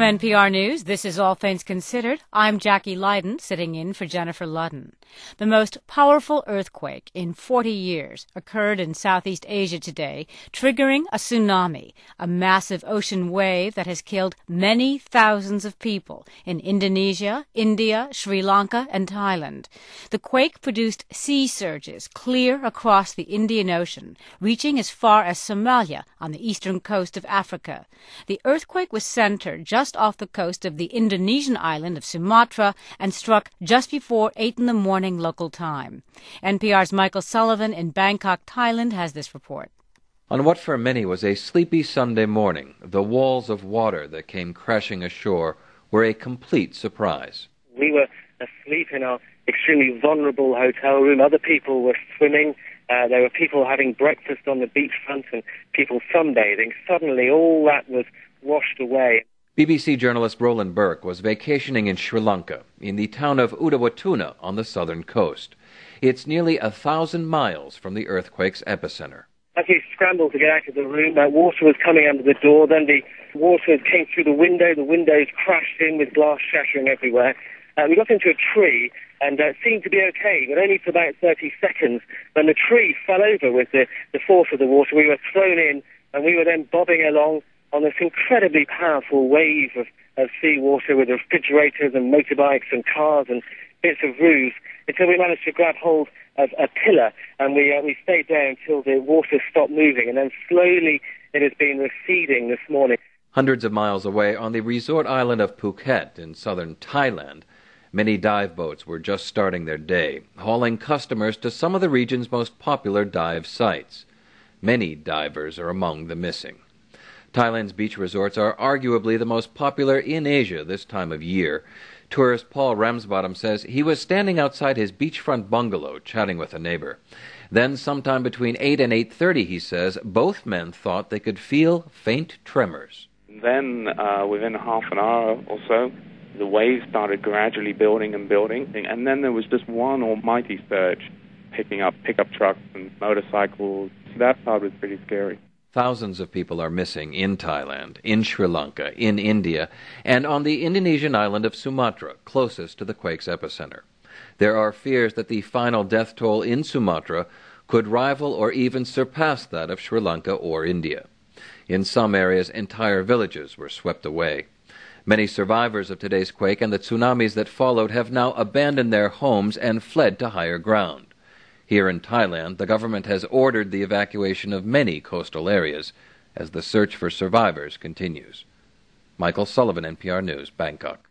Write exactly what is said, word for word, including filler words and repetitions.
From N P R News, this is All Things Considered. I'm Jackie Leiden, sitting in for Jennifer Ludden. The most powerful earthquake in forty years occurred in Southeast Asia today, triggering a tsunami, a massive ocean wave that has killed many thousands of people in Indonesia, India, Sri Lanka, and Thailand. The quake produced sea surges clear across the Indian Ocean, reaching as far as Somalia on the eastern coast of Africa. The earthquake was centered just off the coast of the Indonesian island of Sumatra and struck just before eight in the morning local time. N P R's Michael Sullivan in Bangkok, Thailand, has this report. On what for many was a sleepy Sunday morning, the walls of water that came crashing ashore were a complete surprise. We were asleep in our extremely vulnerable hotel room. Other people were swimming. Uh, there were people having breakfast on the beachfront and people sunbathing. Suddenly, all that was washed away. B B C journalist Roland Burke was vacationing in Sri Lanka, in the town of Udawatuna on the southern coast. It's nearly a thousand miles from the earthquake's epicenter. As we scrambled to get out of the room, uh, water was coming under the door. Then the water came through the window. The windows crashed in with glass shattering everywhere. Uh, we got into a tree and uh, it seemed to be okay, but only for about thirty seconds. When the tree fell over with the, the force of the water, we were thrown in and we were then bobbing along on this incredibly powerful wave of, of seawater with refrigerators and motorbikes and cars and bits of roofs, until we managed to grab hold of a pillar, and we uh, we stayed there until the water stopped moving, and then slowly it has been receding this morning. Hundreds of miles away on the resort island of Phuket in southern Thailand, many dive boats were just starting their day, hauling customers to some of the region's most popular dive sites. Many divers are among the missing. Thailand's beach resorts are arguably the most popular in Asia this time of year. Tourist Paul Ramsbottom says he was standing outside his beachfront bungalow chatting with a neighbor. Then sometime between eight and eight thirty, he says, both men thought they could feel faint tremors. Then, uh, within half an hour or so, the waves started gradually building and building, and then there was just one almighty surge, picking up pickup trucks and motorcycles. That part was pretty scary. Thousands of people are missing in Thailand, in Sri Lanka, in India, and on the Indonesian island of Sumatra, closest to the quake's epicenter. There are fears that the final death toll in Sumatra could rival or even surpass that of Sri Lanka or India. In some areas, entire villages were swept away. Many survivors of today's quake and the tsunamis that followed have now abandoned their homes and fled to higher ground. Here in Thailand, the government has ordered the evacuation of many coastal areas as the search for survivors continues. Michael Sullivan, N P R News, Bangkok.